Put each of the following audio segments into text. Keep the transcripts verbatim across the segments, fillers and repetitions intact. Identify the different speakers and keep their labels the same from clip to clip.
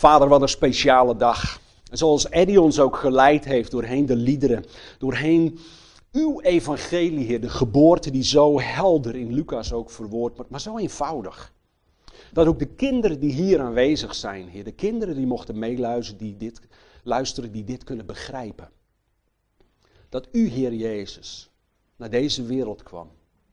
Speaker 1: Vader, wat een speciale dag. En zoals Eddie ons ook geleid heeft doorheen de liederen, doorheen uw evangelie, Heer, de geboorte die zo helder in Lucas ook verwoord wordt, maar zo eenvoudig. Dat ook de kinderen die hier aanwezig zijn, Heer, de kinderen die mochten meeluisteren, die dit, luisteren, die dit kunnen begrijpen. Dat u, Heer Jezus, naar deze wereld kwam.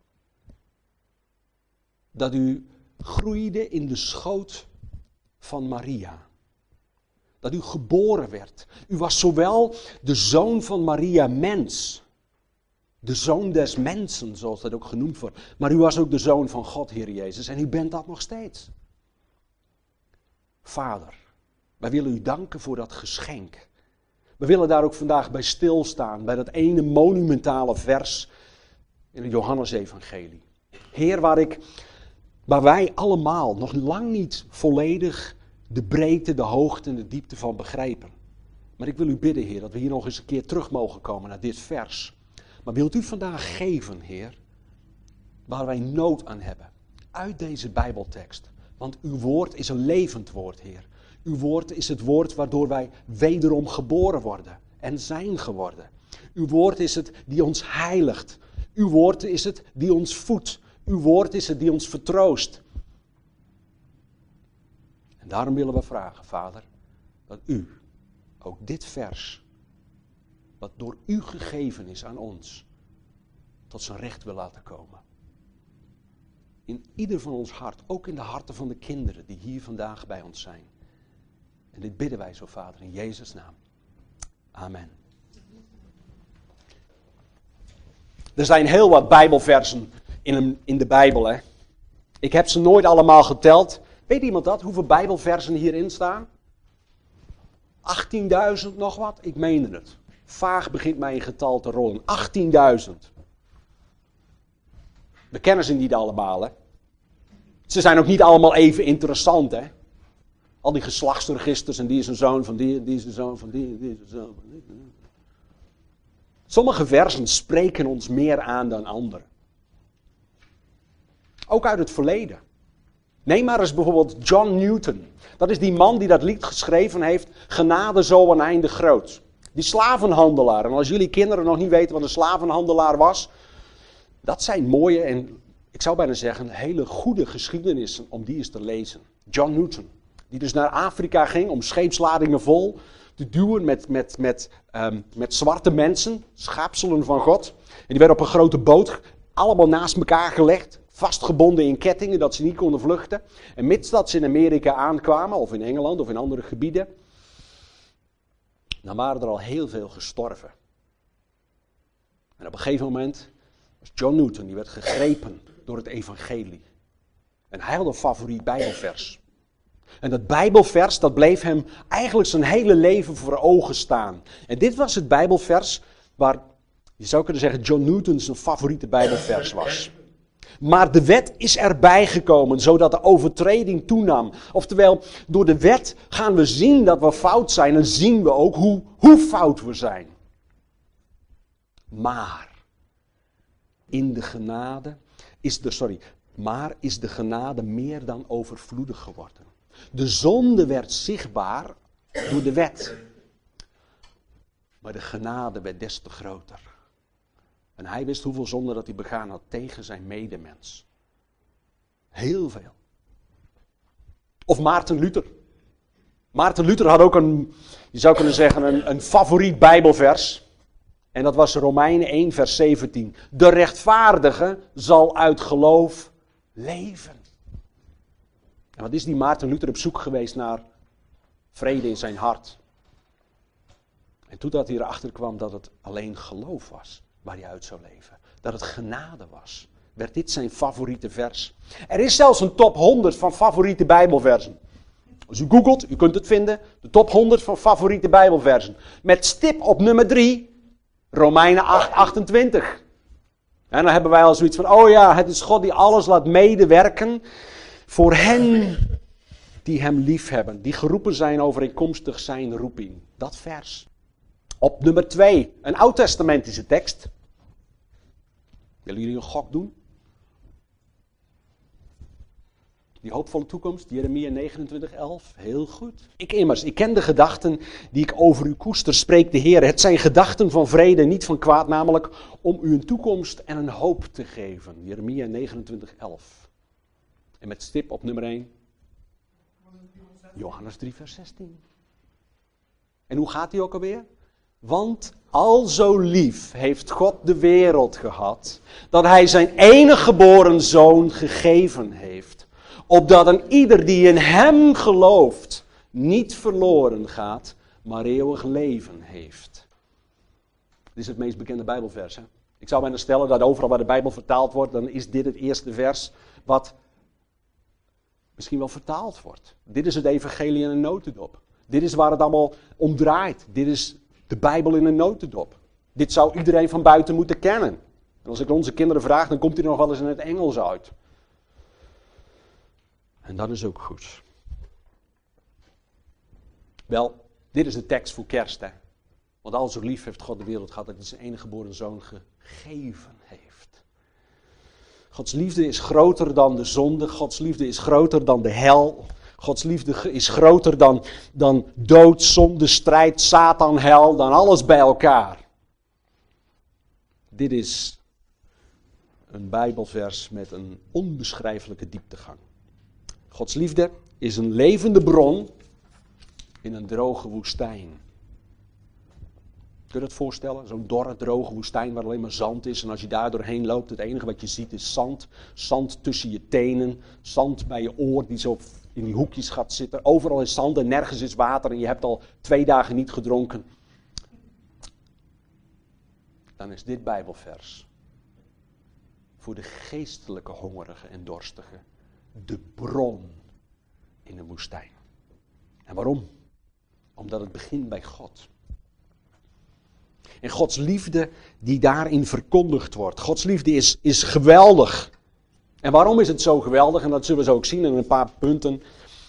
Speaker 1: Dat u groeide in de schoot van Maria. Dat u geboren werd. U was zowel de zoon van Maria, mens. De zoon des mensen, zoals dat ook genoemd wordt. Maar u was ook de zoon van God, Heer Jezus. En u bent dat nog steeds. Vader, wij willen u danken voor dat geschenk. We willen daar ook vandaag bij stilstaan. Bij dat ene monumentale vers in het Johannesevangelie. Heer, waar, ik, waar wij allemaal nog lang niet volledig de breedte, de hoogte en de diepte van begrijpen. Maar ik wil u bidden, Heer, dat we hier nog eens een keer terug mogen komen naar dit vers. Maar wilt u vandaag geven, Heer, waar wij nood aan hebben, uit deze Bijbeltekst. Want uw woord is een levend woord, Heer. Uw woord is het woord waardoor wij wederom geboren worden en zijn geworden. Uw woord is het die ons heiligt. Uw woord is het die ons voedt. Uw woord is het die ons vertroost. En daarom willen we vragen, Vader, dat u ook dit vers, wat door u gegeven is aan ons, tot zijn recht wil laten komen. In ieder van ons hart, ook in de harten van de kinderen die hier vandaag bij ons zijn. En dit bidden wij zo, Vader, in Jezus' naam. Amen. Er zijn heel wat Bijbelversen in, een, in de Bijbel, hè. Ik heb ze nooit allemaal geteld. Weet iemand dat? Hoeveel Bijbelversen hierin staan? achttienduizend nog wat? Ik meende het. Vaag begint mij een getal te rollen. achttienduizend. We kennen ze niet allemaal, hè. Ze zijn ook niet allemaal even interessant, hè. Al die geslachtsregisters en die is een zoon van die, die is een zoon van die, die is een zoon van die. Sommige versen spreken ons meer aan dan andere. Ook uit het verleden. Neem maar eens bijvoorbeeld John Newton. Dat is die man die dat lied geschreven heeft, Genade zo een einde groot. Die slavenhandelaar. En als jullie kinderen nog niet weten wat een slavenhandelaar was, dat zijn mooie en, ik zou bijna zeggen, hele goede geschiedenissen om die eens te lezen. John Newton. Die dus naar Afrika ging om scheepsladingen vol te duwen met, met, met, um, met zwarte mensen, schepselen van God. En die werden op een grote boot allemaal naast elkaar gelegd, vastgebonden in kettingen, dat ze niet konden vluchten. En mits dat ze in Amerika aankwamen, of in Engeland of in andere gebieden, dan waren er al heel veel gestorven. En op een gegeven moment was John Newton, die werd gegrepen door het evangelie. En hij had een favoriet Bijbelvers. En dat Bijbelvers, dat bleef hem eigenlijk zijn hele leven voor ogen staan. En dit was het Bijbelvers waar, je zou kunnen zeggen, John Newton zijn favoriete Bijbelvers was. Maar de wet is erbij gekomen, zodat de overtreding toenam. Oftewel, door de wet gaan we zien dat we fout zijn en zien we ook hoe, hoe fout we zijn. Maar, in de genade is de, sorry, maar is de genade meer dan overvloedig geworden. De zonde werd zichtbaar door de wet. Maar de genade werd des te groter. En hij wist hoeveel zonde dat hij begaan had tegen zijn medemens. Heel veel. Of Maarten Luther. Maarten Luther had ook een, je zou kunnen zeggen, een, een favoriet Bijbelvers. En dat was Romeinen één vers zeventien. De rechtvaardige zal uit geloof leven. En wat is die Maarten Luther op zoek geweest naar vrede in zijn hart. En toen dat hij erachter kwam dat het alleen geloof was waar hij uit zou leven. Dat het genade was. Werd dit zijn favoriete vers. Er is zelfs een top honderd van favoriete Bijbelversen. Als u googelt, u kunt het vinden. De top honderd van favoriete Bijbelversen. Met stip op nummer drie. Romeinen acht achtentwintig. En dan hebben wij al zoiets van, oh ja, het is God die alles laat medewerken voor hen die hem lief hebben. Die geroepen zijn overeenkomstig zijn roeping. Dat vers. Op nummer twee, een oud-testamentische tekst. Willen jullie een gok doen? Die hoopvolle toekomst, Jeremia negenentwintig elf, heel goed. Ik immers, ik ken de gedachten die ik over u koester, spreekt de Heer. Het zijn gedachten van vrede, niet van kwaad, namelijk om u een toekomst en een hoop te geven. Jeremia negenentwintig elf. En met stip op nummer één. Johannes drie vers zestien. En hoe gaat die ook alweer? Want al zo lief heeft God de wereld gehad, dat hij zijn enige geboren zoon gegeven heeft. Opdat een ieder die in hem gelooft, niet verloren gaat, maar eeuwig leven heeft. Dit is het meest bekende Bijbelvers. Hè? Ik zou bijna stellen dat overal waar de Bijbel vertaald wordt, dan is dit het eerste vers wat misschien wel vertaald wordt. Dit is het evangelie in een notendop. Dit is waar het allemaal om draait. Dit is de Bijbel in een notendop. Dit zou iedereen van buiten moeten kennen. En als ik onze kinderen vraag, dan komt hij nog wel eens in het Engels uit. En dat is ook goed. Wel, dit is de tekst voor kerst, hè. Want al zo lief heeft God de wereld gehad dat hij zijn enige geboren zoon gegeven heeft. Gods liefde is groter dan de zonde. Gods liefde is groter dan de hel. Gods liefde is groter dan, dan dood, zonde, strijd, Satan, hel, dan alles bij elkaar. Dit is een Bijbelvers met een onbeschrijfelijke dieptegang. Gods liefde is een levende bron in een droge woestijn. Kun je dat voorstellen? Zo'n dorre, droge woestijn waar alleen maar zand is. En als je daar doorheen loopt, het enige wat je ziet is zand. Zand tussen je tenen. Zand bij je oor die zo in die hoekjes gaat zitten. Overal is zand en nergens is water. En je hebt al twee dagen niet gedronken. Dan is dit Bijbelvers voor de geestelijke hongerigen en dorstigen de bron in de woestijn. En waarom? Omdat het begint bij God. En Gods liefde die daarin verkondigd wordt. Gods liefde is, is geweldig. En waarom is het zo geweldig? En dat zullen we zo ook zien in een paar punten.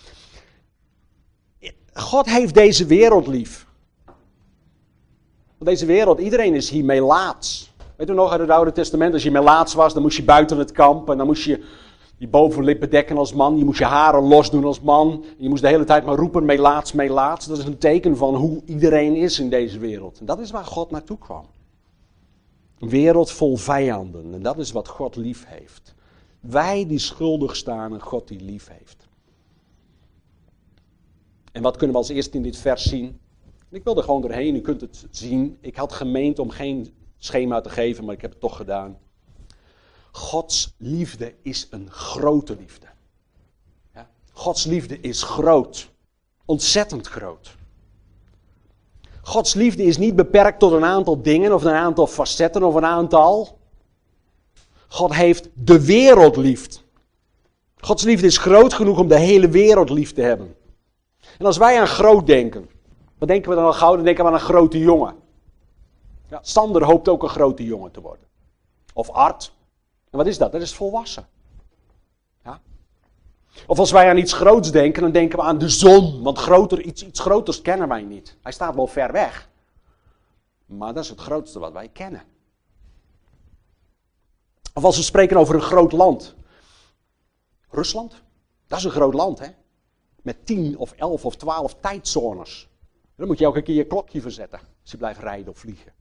Speaker 1: God heeft deze wereld lief. Want deze wereld, iedereen is hier melaats. Weet u nog uit het Oude Testament, als je melaats was, dan moest je buiten het kamp. En dan moest je je bovenlippen dekken als man. Je moest je haren losdoen als man. Je moest de hele tijd maar roepen, melaats, melaats. Dat is een teken van hoe iedereen is in deze wereld. En dat is waar God naartoe kwam. Een wereld vol vijanden. En dat is wat God lief heeft. Wij die schuldig staan en God die lief heeft. En wat kunnen we als eerste in dit vers zien? Ik wil er gewoon doorheen, u kunt het zien. Ik had gemeend om geen schema te geven, maar ik heb het toch gedaan. Gods liefde is een grote liefde. Ja? Gods liefde is groot. Ontzettend groot. Gods liefde is niet beperkt tot een aantal dingen of een aantal facetten of een aantal. God heeft de wereld lief. Gods liefde is groot genoeg om de hele wereld lief te hebben. En als wij aan groot denken, wat denken we dan al gauw? Dan denken we aan een grote jongen. Ja, Sander hoopt ook een grote jongen te worden. Of Art. En wat is dat? Dat is volwassen. Ja? Of als wij aan iets groots denken, dan denken we aan de zon. Want groter, iets, iets groters kennen wij niet. Hij staat wel ver weg. Maar dat is het grootste wat wij kennen. Of als we spreken over een groot land. Rusland. Dat is een groot land, hè. Met tien of elf of twaalf tijdzones. Dan moet je elke keer je klokje verzetten. Als je blijft rijden of vliegen.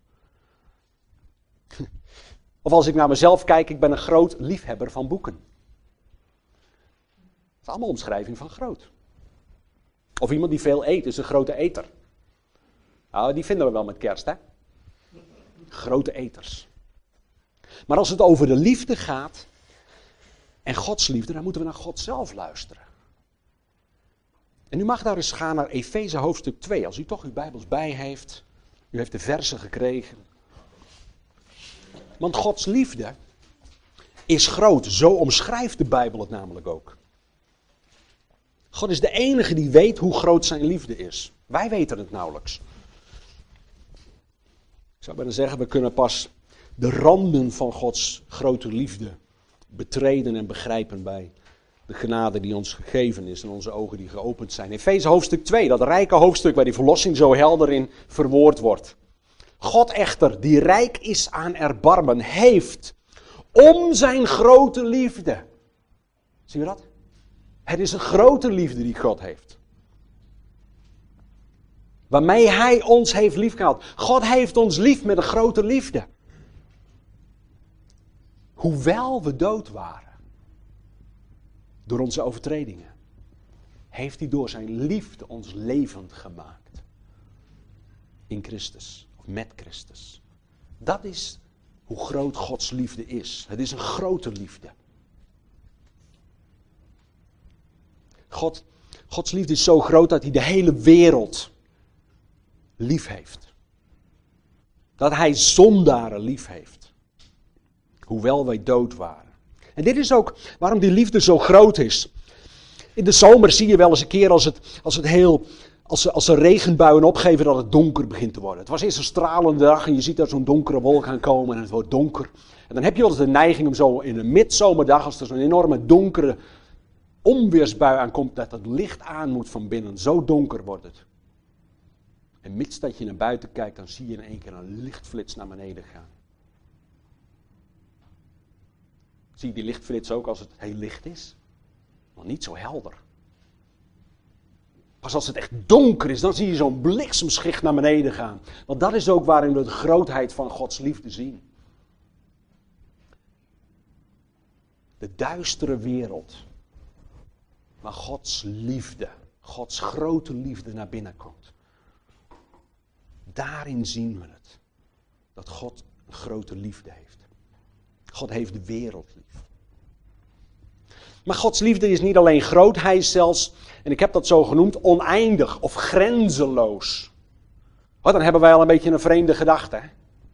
Speaker 1: Of als ik naar mezelf kijk, ik ben een groot liefhebber van boeken. Dat is allemaal omschrijving van groot. Of iemand die veel eet, is een grote eter. Nou, die vinden we wel met kerst, hè. Grote eters. Maar als het over de liefde gaat, en Gods liefde, dan moeten we naar God zelf luisteren. En u mag daar eens gaan naar Efeze hoofdstuk twee, als u toch uw Bijbels bij heeft. U heeft de versen gekregen. Want Gods liefde is groot, zo omschrijft de Bijbel het namelijk ook. God is de enige die weet hoe groot zijn liefde is. Wij weten het nauwelijks. Ik zou bijna zeggen, we kunnen pas de randen van Gods grote liefde betreden en begrijpen bij de genade die ons gegeven is en onze ogen die geopend zijn. Efeze hoofdstuk twee, dat rijke hoofdstuk waar die verlossing zo helder in verwoord wordt. God echter, die rijk is aan erbarmen, heeft om zijn grote liefde. Zie je dat? Het is een grote liefde die God heeft. Waarmee hij ons heeft liefgehad. God heeft ons lief met een grote liefde. Hoewel we dood waren. Door onze overtredingen. Heeft hij door zijn liefde ons levend gemaakt. In Christus. Of met Christus. Dat is hoe groot Gods liefde is. Het is een grote liefde. God, Gods liefde is zo groot dat hij de hele wereld lief heeft. Dat hij zondaren lief heeft. Hoewel wij dood waren. En dit is ook waarom die liefde zo groot is. In de zomer zie je wel eens een keer als het, als het heel, als, als de regenbuien opgeven dat het donker begint te worden. Het was eerst een stralende dag en je ziet daar zo'n donkere wolk aankomen en het wordt donker. En dan heb je wel eens de neiging om zo in een midzomerdag, als er zo'n enorme donkere onweersbui aankomt, dat het licht aan moet van binnen. Zo donker wordt het. En mits dat je naar buiten kijkt, dan zie je in één keer een lichtflits naar beneden gaan. Zie je die lichtflits ook als het heel licht is? Nog niet zo helder. Pas als het echt donker is, dan zie je zo'n bliksemschicht naar beneden gaan. Want dat is ook waarin we de grootheid van Gods liefde zien. De duistere wereld. Waar Gods liefde, Gods grote liefde naar binnen komt. Daarin zien we het. Dat God een grote liefde heeft. God heeft de wereld lief. Maar Gods liefde is niet alleen groot, hij is zelfs, en ik heb dat zo genoemd, oneindig of grenzeloos. Oh, dan hebben wij al een beetje een vreemde gedachte. Hè?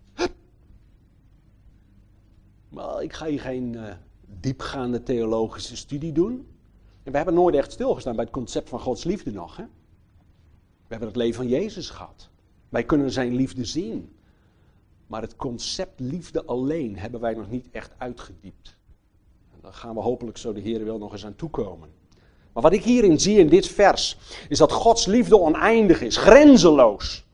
Speaker 1: Maar ik ga hier geen uh, diepgaande theologische studie doen. En we hebben nooit echt stilgestaan bij het concept van Gods liefde nog. Hè? We hebben het leven van Jezus gehad. Wij kunnen zijn liefde zien. Maar het concept liefde alleen hebben wij nog niet echt uitgediept. En daar gaan we hopelijk zo de Heer wil nog eens aan toekomen. Maar wat ik hierin zie in dit vers, is dat Gods liefde oneindig is, grenzeloos.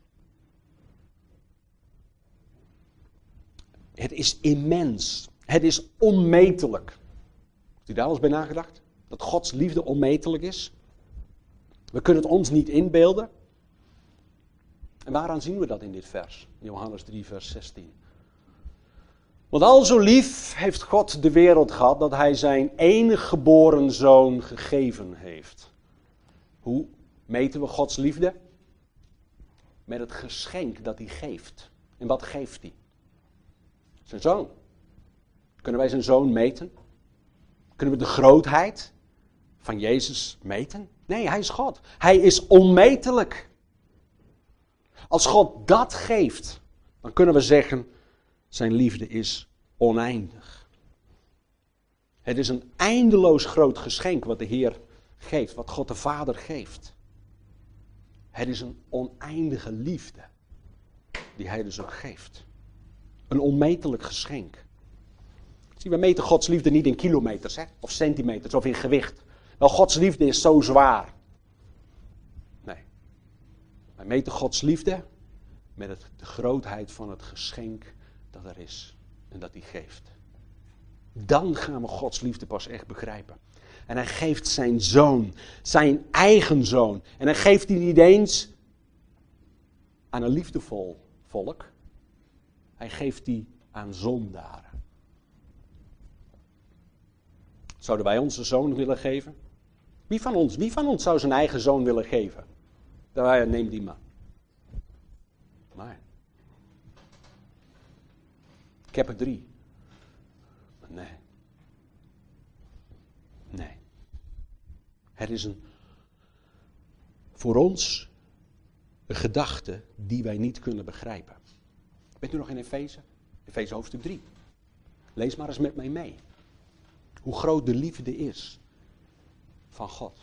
Speaker 1: Het is immens. Het is onmetelijk. Heeft u daar al eens bij nagedacht? Dat Gods liefde onmetelijk is? We kunnen het ons niet inbeelden. En waaraan zien we dat in dit vers? Johannes drie, vers zestien. Want al zo lief heeft God de wereld gehad dat hij zijn enige geboren zoon gegeven heeft. Hoe meten we Gods liefde? Met het geschenk dat hij geeft. En wat geeft hij? Zijn zoon. Kunnen wij zijn zoon meten? Kunnen we de grootheid van Jezus meten? Nee, hij is God. Hij is onmetelijk. Als God dat geeft, dan kunnen we zeggen, zijn liefde is oneindig. Het is een eindeloos groot geschenk wat de Heer geeft, wat God de Vader geeft. Het is een oneindige liefde die hij dus ook geeft. Een onmetelijk geschenk. Zie, we meten Gods liefde niet in kilometers, hè, of centimeters of in gewicht. Wel, Gods liefde is zo zwaar. Nee. Wij meten Gods liefde met het, de grootheid van het geschenk dat er is en dat hij geeft. Dan gaan we Gods liefde pas echt begrijpen. En hij geeft zijn zoon, zijn eigen zoon. En hij geeft die niet eens aan een liefdevol volk. Hij geeft die aan zondaren. Zouden wij onze zoon willen geven? Wie van ons, wie van ons zou zijn eigen zoon willen geven? Dan neem die maar. Maar. Ik heb er drie. Maar nee. Nee. Het is een, voor ons een gedachte die wij niet kunnen begrijpen. Bent u nog in Efeze? Efeze hoofdstuk drie. Lees maar eens met mij mee. Hoe groot de liefde is van God.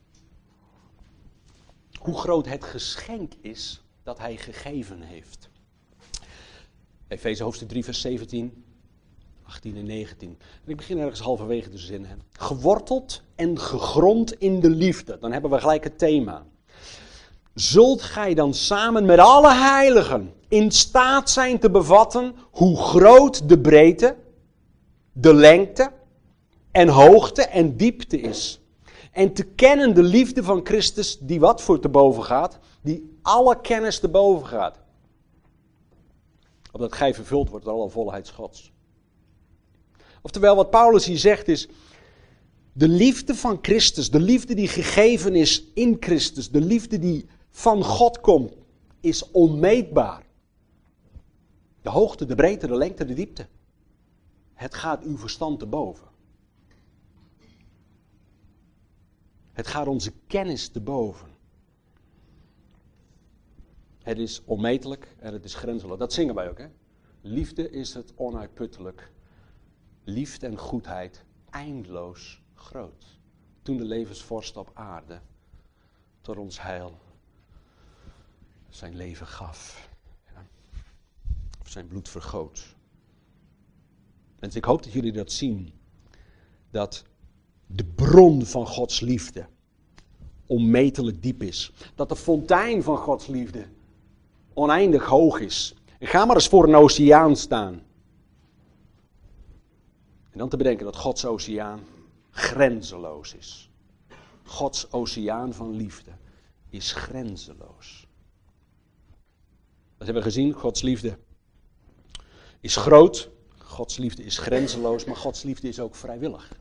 Speaker 1: Hoe groot het geschenk is dat hij gegeven heeft. Efeze hoofdstuk drie vers zeventien, achttien en negentien. En ik begin ergens halverwege de zin. Hè. Geworteld en gegrond in de liefde. Dan hebben we gelijk het thema. Zult gij dan samen met alle heiligen in staat zijn te bevatten hoe groot de breedte, de lengte en hoogte en diepte is. En te kennen de liefde van Christus, die wat voor te boven gaat? Die alle kennis te boven gaat. Opdat gij vervuld wordt door alle volheid Gods. Oftewel, wat Paulus hier zegt is, de liefde van Christus, de liefde die gegeven is in Christus, de liefde die van God komt, is onmeetbaar. De hoogte, de breedte, de lengte, de diepte. Het gaat uw verstand te boven. Het gaat onze kennis te boven. Het is onmetelijk en het is grenzeloos. Dat zingen wij ook, hè? Liefde is het onuitputtelijk. Liefde en goedheid eindeloos groot. Toen de levensvorst op aarde tot ons heil zijn leven gaf. Ja. Of zijn bloed vergoot. En ik hoop dat jullie dat zien. Dat de bron van Gods liefde onmetelijk diep is. Dat de fontein van Gods liefde oneindig hoog is. En ga maar eens voor een oceaan staan. En dan te bedenken dat Gods oceaan grenzeloos is. Gods oceaan van liefde is grenzeloos. Dat hebben we gezien. Gods liefde is groot. Gods liefde is grenzeloos. Maar Gods liefde is ook vrijwillig.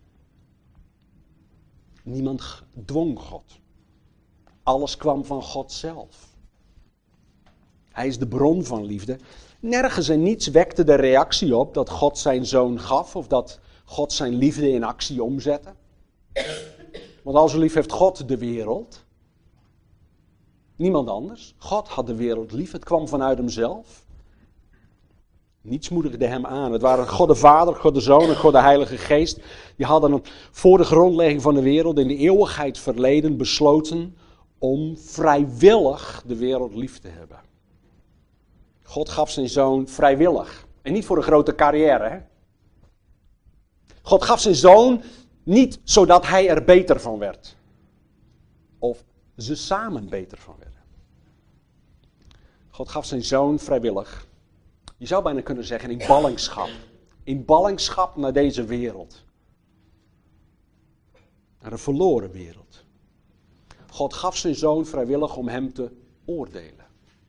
Speaker 1: Niemand dwong God. Alles kwam van God zelf. Hij is de bron van liefde. Nergens en niets wekte de reactie op dat God zijn zoon gaf of dat God zijn liefde in actie omzette. Want al zo lief heeft God de wereld. Niemand anders. God had de wereld lief. Het kwam vanuit hemzelf. Niets moedigde hem aan. Het waren God de Vader, God de Zoon en God de Heilige Geest. Die hadden hem voor de grondlegging van de wereld in de eeuwigheid verleden besloten om vrijwillig de wereld lief te hebben. God gaf zijn zoon vrijwillig. En niet voor een grote carrière. Hè? God gaf zijn zoon niet zodat hij er beter van werd. Of ze samen beter van werden. God gaf zijn zoon vrijwillig. Je zou bijna kunnen zeggen in ballingschap. In ballingschap naar deze wereld. Naar een verloren wereld. God gaf zijn zoon vrijwillig om hem te oordelen.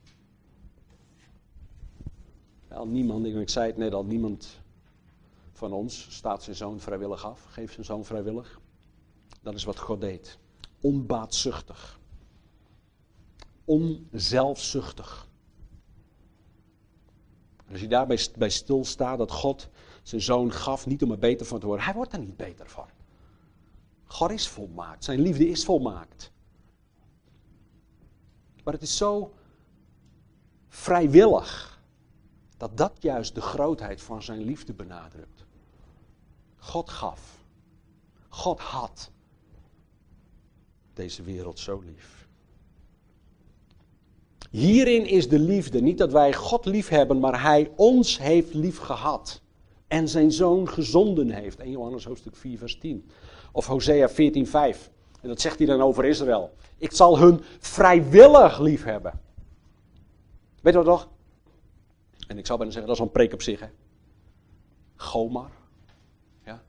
Speaker 1: Wel, niemand, ik zei het net al, niemand van ons staat zijn zoon vrijwillig af. Geeft zijn zoon vrijwillig. Dat is wat God deed. Onbaatzuchtig. Onzelfzuchtig. Als je daarbij bij stilstaat dat God zijn zoon gaf, niet om er beter van te worden. Hij wordt er niet beter van. God is volmaakt. Zijn liefde is volmaakt. Maar het is zo vrijwillig dat dat juist de grootheid van zijn liefde benadrukt. God gaf. God had deze wereld zo lief. Hierin is de liefde. Niet dat wij God lief hebben, maar hij ons heeft lief gehad. En zijn zoon gezonden heeft. Eerste Johannes hoofdstuk vier vers tien. Of Hosea veertien vijf. En dat zegt hij dan over Israël. Ik zal hun vrijwillig lief hebben. Weet je wat toch? En ik zou bijna zeggen, dat is een preek op zich. Hè? Gomar. Ja.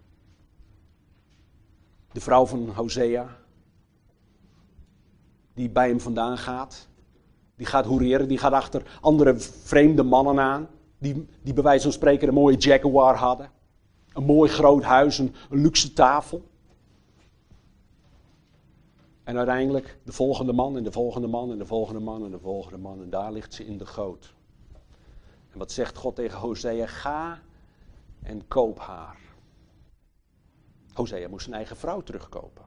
Speaker 1: De vrouw van Hosea. Die bij hem vandaan gaat. Die gaat hoereren, die gaat achter andere vreemde mannen aan. Die, die bij wijze van spreken een mooie Jaguar hadden. Een mooi groot huis, een, een luxe tafel. En uiteindelijk de volgende man en de volgende man en de volgende man en de volgende man. En daar ligt ze in de goot. En wat zegt God tegen Hosea? Ga en koop haar. Hosea moest zijn eigen vrouw terugkopen.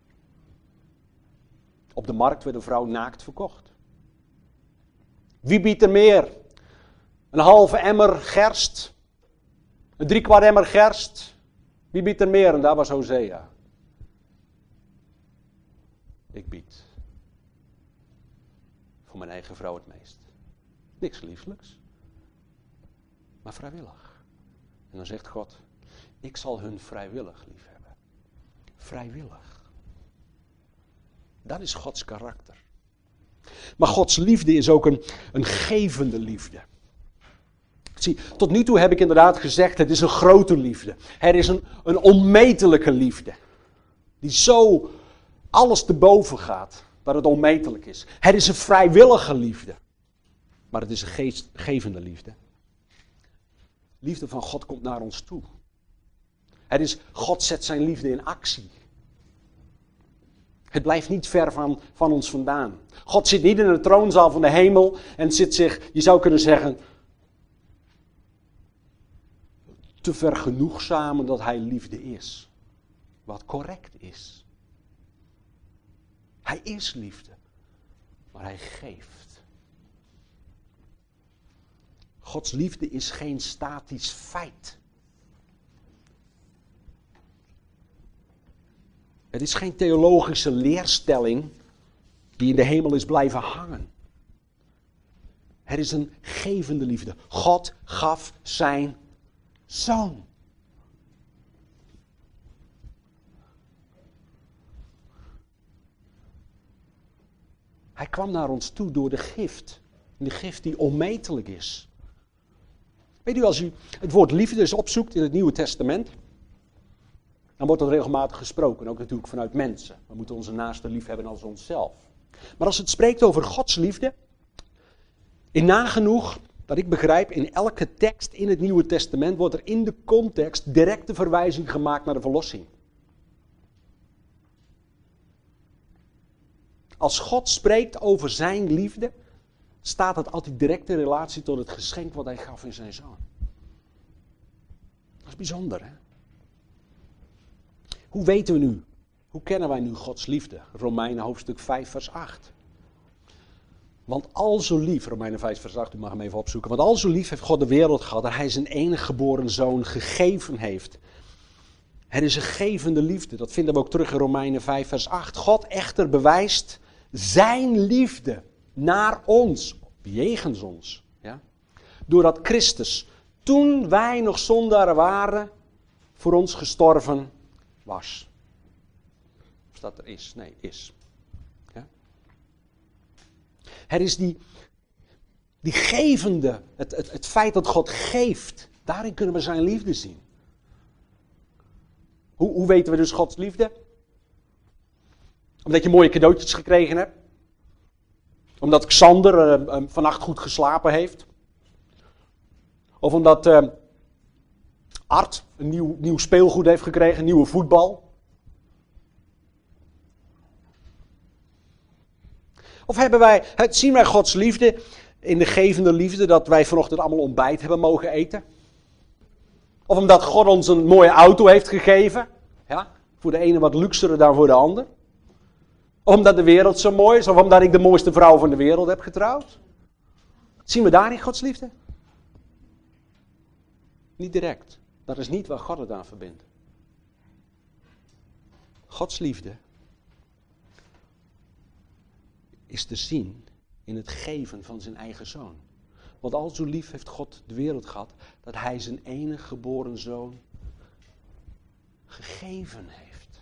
Speaker 1: Op de markt werd een vrouw naakt verkocht. Wie biedt er meer? Een halve emmer gerst? Een driekwart emmer gerst? Wie biedt er meer? En daar was Hosea. Ik bied. Voor mijn eigen vrouw het meest. Niks lieflijks. Maar vrijwillig. En dan zegt God, ik zal hun vrijwillig lief hebben. Vrijwillig. Dat is Gods karakter. Maar Gods liefde is ook een, een gevende liefde. Zie, tot nu toe heb ik inderdaad gezegd, het is een grote liefde. Het is een, een onmetelijke liefde. Die zo alles te boven gaat, dat het onmetelijk is. Het is een vrijwillige liefde. Maar het is een geestgevende liefde. Liefde van God komt naar ons toe. Het is, God zet zijn liefde in actie. Het blijft niet ver van, van ons vandaan. God zit niet in de troonzaal van de hemel en zit zich, je zou kunnen zeggen, te vergenoegzamen dat hij liefde is. Wat correct is. Hij is liefde, maar hij geeft. Gods liefde is geen statisch feit. Het is geen theologische leerstelling die in de hemel is blijven hangen. Het is een gevende liefde. God gaf zijn zoon. Hij kwam naar ons toe door de gift. De gift die onmetelijk is. Weet u, als u het woord liefde eens opzoekt in het Nieuwe Testament, dan wordt er regelmatig gesproken, ook natuurlijk vanuit mensen. We moeten onze naaste lief hebben als onszelf. Maar als het spreekt over Gods liefde, in nagenoeg, dat ik begrijp, in elke tekst in het Nieuwe Testament wordt er in de context directe verwijzing gemaakt naar de verlossing. Als God spreekt over zijn liefde, staat het altijd direct in relatie tot het geschenk wat hij gaf in zijn zoon. Dat is bijzonder, hè? Hoe weten we nu, hoe kennen wij nu Gods liefde? Romeinen hoofdstuk vijf vers acht. Want al zo lief, Romeinen vijf vers acht, u mag hem even opzoeken. Want al zo lief heeft God de wereld gehad dat hij zijn enige geboren zoon gegeven heeft. Het is een gevende liefde, dat vinden we ook terug in Romeinen vijf vers acht. God echter bewijst zijn liefde naar ons, jegens ons. Ja? Doordat Christus, toen wij nog zondaren waren, voor ons gestorven was. Of dat er is? Nee, is. Ja? Het is die, die gevende, het, het, het feit dat God geeft, daarin kunnen we zijn liefde zien. Hoe, hoe weten we dus Gods liefde? Omdat je mooie cadeautjes gekregen hebt. Omdat Xander uh, uh, vannacht goed geslapen heeft. Of omdat uh, Art een nieuw, nieuw speelgoed heeft gekregen, nieuwe voetbal. Of hebben wij, zien wij Gods liefde in de gevende liefde dat wij vanochtend allemaal ontbijt hebben mogen eten? Of omdat God ons een mooie auto heeft gegeven. Ja, voor de ene wat luxere dan voor de ander. Of omdat de wereld zo mooi is. Of omdat ik de mooiste vrouw van de wereld heb getrouwd. Zien we daarin Gods liefde? Niet direct. Dat is niet waar God het aan verbindt. Gods liefde is te zien in het geven van zijn eigen zoon. Want al zo lief heeft God de wereld gehad, dat hij zijn enige geboren zoon gegeven heeft.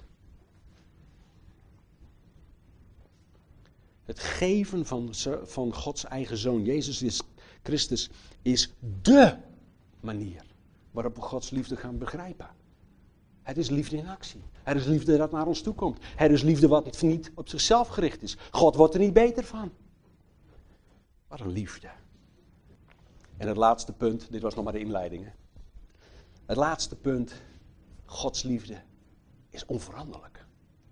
Speaker 1: Het geven van, van Gods eigen zoon, Jezus is, Christus, is dé manier waarop we Gods liefde gaan begrijpen. Het is liefde in actie. Het is liefde dat naar ons toe komt. Het is liefde wat niet op zichzelf gericht is. God wordt er niet beter van. Wat een liefde. En het laatste punt, dit was nog maar de inleiding. Hè? Het laatste punt, Gods liefde is onveranderlijk.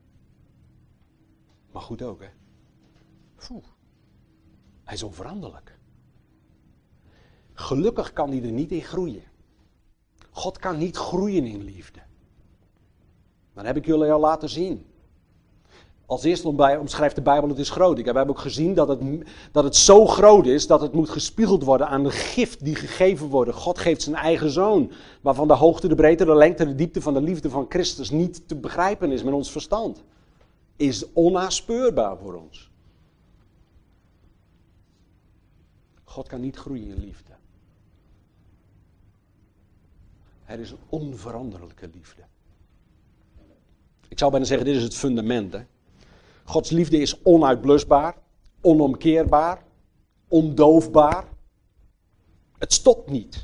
Speaker 1: Maar goed ook, hè. Poeh. Hij is onveranderlijk. Gelukkig kan hij er niet in groeien. God kan niet groeien in liefde. Dat heb ik jullie al laten zien. Als eerste omschrijft de Bijbel het is groot. Ik heb ook gezien dat het, dat het zo groot is dat het moet gespiegeld worden aan de gift die gegeven wordt. God geeft zijn eigen zoon, waarvan de hoogte, de breedte, de lengte, de diepte van de liefde van Christus niet te begrijpen is met ons verstand. Is onnaspeurbaar voor ons. God kan niet groeien in liefde. Het is een onveranderlijke liefde. Ik zou bijna zeggen, dit is het fundament. Hè? Gods liefde is onuitblusbaar, onomkeerbaar, ondoofbaar. Het stopt niet.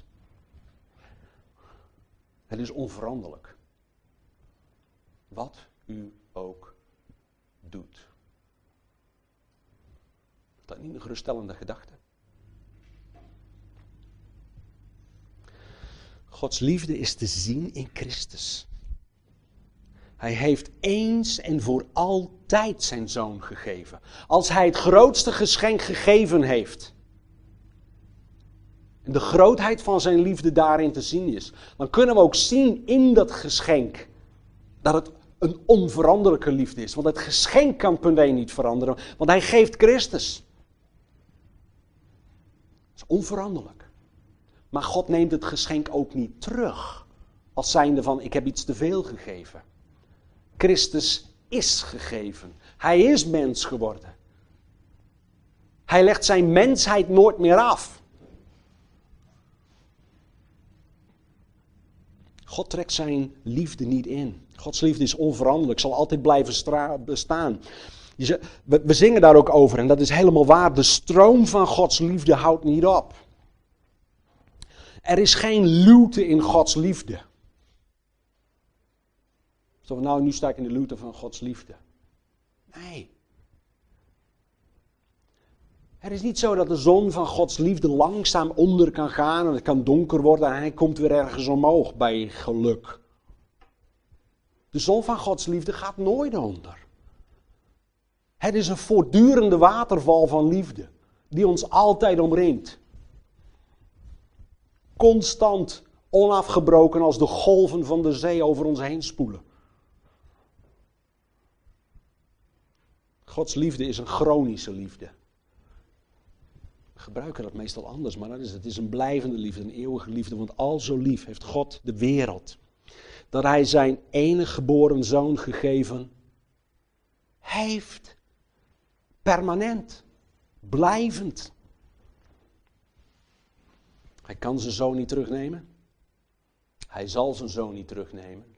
Speaker 1: Het is onveranderlijk. Wat u ook doet. Is dat niet een geruststellende gedachte? Gods liefde is te zien in Christus. Hij heeft eens en voor altijd zijn zoon gegeven. Als hij het grootste geschenk gegeven heeft, en de grootheid van zijn liefde daarin te zien is, dan kunnen we ook zien in dat geschenk dat het een onveranderlijke liefde is. Want het geschenk kan punt één niet veranderen, want hij geeft Christus. Dat is onveranderlijk. Maar God neemt het geschenk ook niet terug, als zijnde van ik heb iets te veel gegeven. Christus is gegeven. Hij is mens geworden. Hij legt zijn mensheid nooit meer af. God trekt zijn liefde niet in. Gods liefde is onveranderlijk, zal altijd blijven stra- bestaan. We, we zingen daar ook over en dat is helemaal waar. De stroom van Gods liefde houdt niet op. Er is geen luwte in Gods liefde. Zo van, nou, nu sta ik in de luwte van Gods liefde. Nee. Het is niet zo dat de zon van Gods liefde langzaam onder kan gaan en het kan donker worden en hij komt weer ergens omhoog bij geluk. De zon van Gods liefde gaat nooit onder. Het is een voortdurende waterval van liefde die ons altijd omringt. Constant, onafgebroken als de golven van de zee over ons heen spoelen. Gods liefde is een chronische liefde. We gebruiken dat meestal anders, maar dat is, het is een blijvende liefde, een eeuwige liefde. Want al zo lief heeft God de wereld, dat hij zijn enige geboren zoon gegeven heeft. Permanent. Blijvend. Hij kan zijn zoon niet terugnemen. Hij zal zijn zoon niet terugnemen.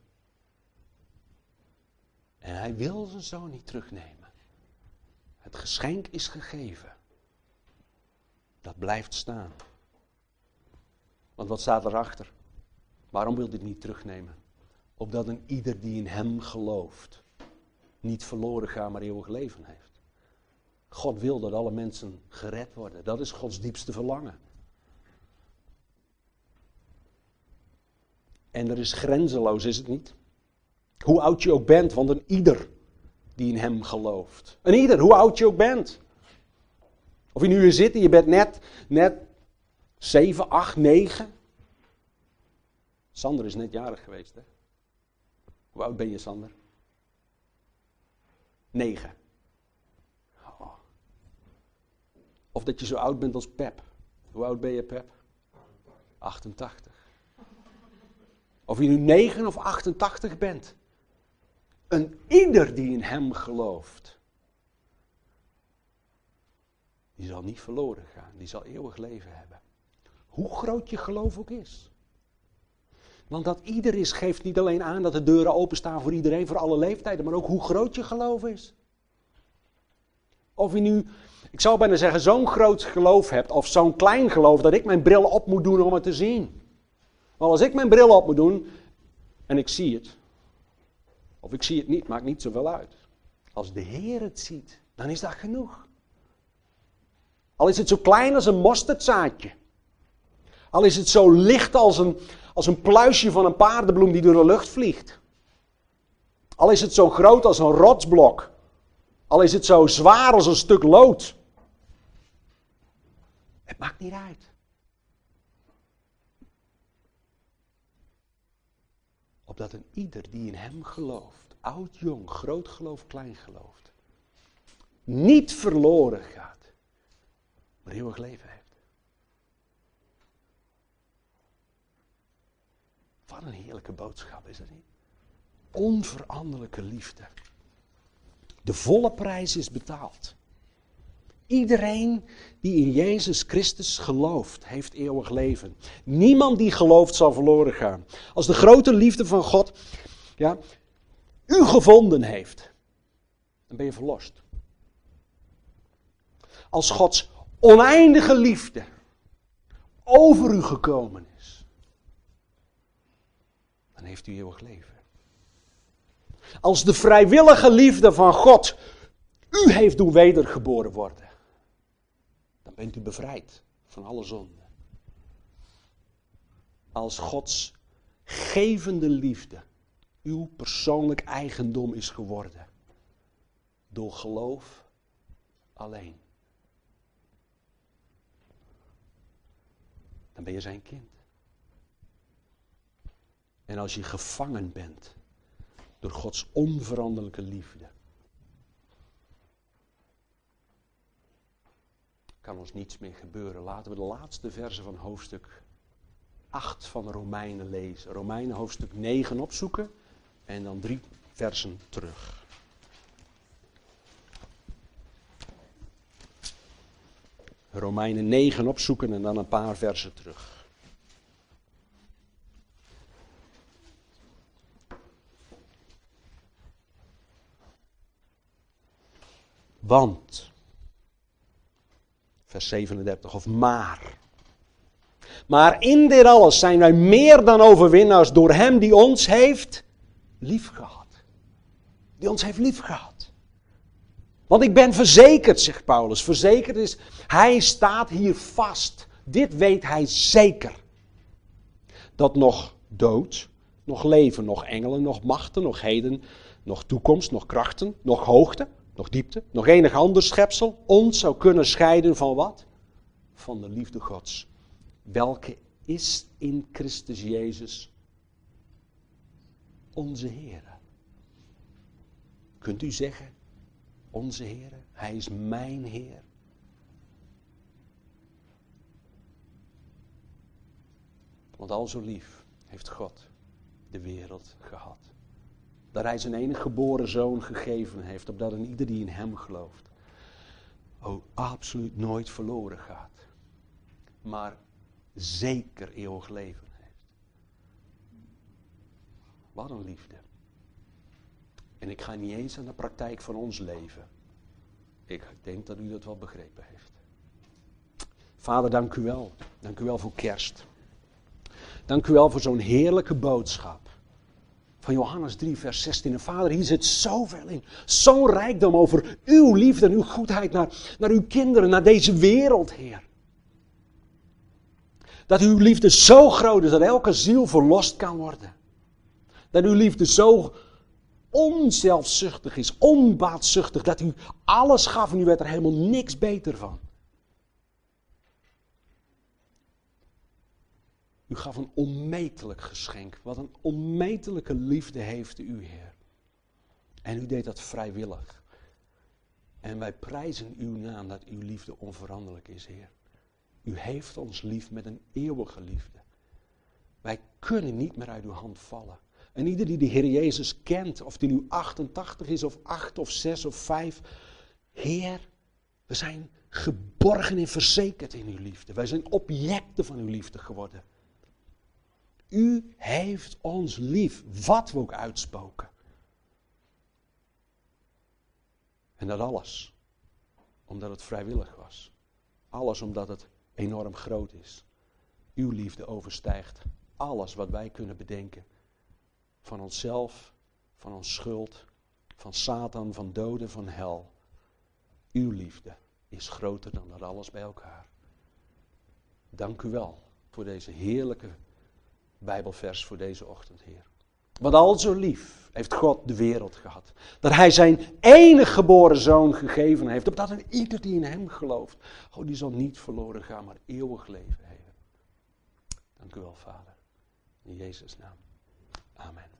Speaker 1: En hij wil zijn zoon niet terugnemen. Het geschenk is gegeven. Dat blijft staan. Want wat staat erachter? Waarom wil hij het niet terugnemen? Opdat een ieder die in hem gelooft niet verloren gaat, maar eeuwig leven heeft. God wil dat alle mensen gered worden. Dat is Gods diepste verlangen. En er is grenzeloos, is het niet? Hoe oud je ook bent, want een ieder die in hem gelooft. Een ieder, hoe oud je ook bent. Of je nu hier zit en je bent net, net zeven, acht, negen. Sander is net jarig geweest, hè? Hoe oud ben je, Sander? Negen. Oh. Of dat je zo oud bent als Pep. Hoe oud ben je, Pep? achtentachtig. Of je nu negen of achtentachtig bent. Een ieder die in hem gelooft, die zal niet verloren gaan. Die zal eeuwig leven hebben. Hoe groot je geloof ook is. Want dat ieder is, geeft niet alleen aan dat de deuren openstaan voor iedereen, voor alle leeftijden, maar ook hoe groot je geloof is. Of je nu, ik zou bijna zeggen, zo'n groot geloof hebt, of zo'n klein geloof, dat ik mijn bril op moet doen om het te zien. Want als ik mijn bril op moet doen, en ik zie het, of ik zie het niet, maakt niet zoveel uit. Als de Heer het ziet, dan is dat genoeg. Al is het zo klein als een mosterdzaadje. Al is het zo licht als een, als een pluisje van een paardenbloem die door de lucht vliegt. Al is het zo groot als een rotsblok. Al is het zo zwaar als een stuk lood. Het maakt niet uit. Opdat een ieder die in hem gelooft, oud, jong, groot geloof, klein gelooft, niet verloren gaat, maar eeuwig leven heeft. Wat een heerlijke boodschap is dat niet? Onveranderlijke liefde. De volle prijs is betaald. Iedereen die in Jezus Christus gelooft, heeft eeuwig leven. Niemand die gelooft zal verloren gaan. Als de grote liefde van God, ja, u gevonden heeft, dan ben je verlost. Als Gods oneindige liefde over u gekomen is, dan heeft u eeuwig leven. Als de vrijwillige liefde van God u heeft doen wedergeboren worden, dan bent u bevrijd van alle zonde. Als Gods gevende liefde uw persoonlijk eigendom is geworden, door geloof alleen, dan ben je zijn kind. En als je gevangen bent door Gods onveranderlijke liefde, kan ons niets meer gebeuren. Laten we de laatste verse van hoofdstuk acht van Romeinen lezen. Romeinen hoofdstuk negen opzoeken en dan drie versen terug. Romeinen negen opzoeken en dan een paar versen terug. Want, vers zevenendertig, of maar. Maar in dit alles zijn wij meer dan overwinnaars door hem die ons heeft liefgehad. Die ons heeft liefgehad. Want ik ben verzekerd, zegt Paulus. Verzekerd is, hij staat hier vast. Dit weet hij zeker. Dat nog dood, nog leven, nog engelen, nog machten, nog heden, nog toekomst, nog krachten, nog hoogte, nog diepte, nog enig ander schepsel ons zou kunnen scheiden van wat? Van de liefde Gods. Welke is in Christus Jezus onze Heer. Kunt u zeggen, onze Heer, hij is mijn Heer. Want al zo lief heeft God de wereld gehad. Dat hij zijn enige geboren zoon gegeven heeft, opdat een ieder die in hem gelooft, ook absoluut nooit verloren gaat. Maar zeker eeuwig leven heeft. Wat een liefde. En ik ga niet eens aan de praktijk van ons leven. Ik denk dat u dat wel begrepen heeft. Vader, dank u wel. Dank u wel voor kerst. Dank u wel voor zo'n heerlijke boodschap. Van Johannes drie, vers zestien. En Vader, hier zit zoveel in. Zo'n rijkdom over uw liefde en uw goedheid naar, naar uw kinderen, naar deze wereld, Heer. Dat uw liefde zo groot is dat elke ziel verlost kan worden. Dat uw liefde zo onzelfzuchtig is, onbaatzuchtig, dat u alles gaf en u werd er helemaal niks beter van. U gaf een onmetelijk geschenk. Wat een onmetelijke liefde heeft u, Heer. En u deed dat vrijwillig. En wij prijzen uw naam dat uw liefde onveranderlijk is, Heer. U heeft ons lief met een eeuwige liefde. Wij kunnen niet meer uit uw hand vallen. En ieder die de Heer Jezus kent, of die nu achtentachtig is, of acht, of zes, of vijf. Heer, we zijn geborgen en verzekerd in uw liefde. Wij zijn objecten van uw liefde geworden. U heeft ons lief, wat we ook uitspoken. En dat alles, omdat het vrijwillig was. Alles omdat het enorm groot is. Uw liefde overstijgt alles wat wij kunnen bedenken. Van onszelf, van ons schuld, van Satan, van doden, van hel. Uw liefde is groter dan dat alles bij elkaar. Dank u wel voor deze heerlijke Bijbelvers voor deze ochtend, Heer. Want al zo lief heeft God de wereld gehad. Dat hij zijn enige geboren zoon gegeven heeft. Opdat een ieder die in hem gelooft. Oh, die zal niet verloren gaan, maar eeuwig leven hebben. Dank u wel, Vader. In Jezus' naam. Amen.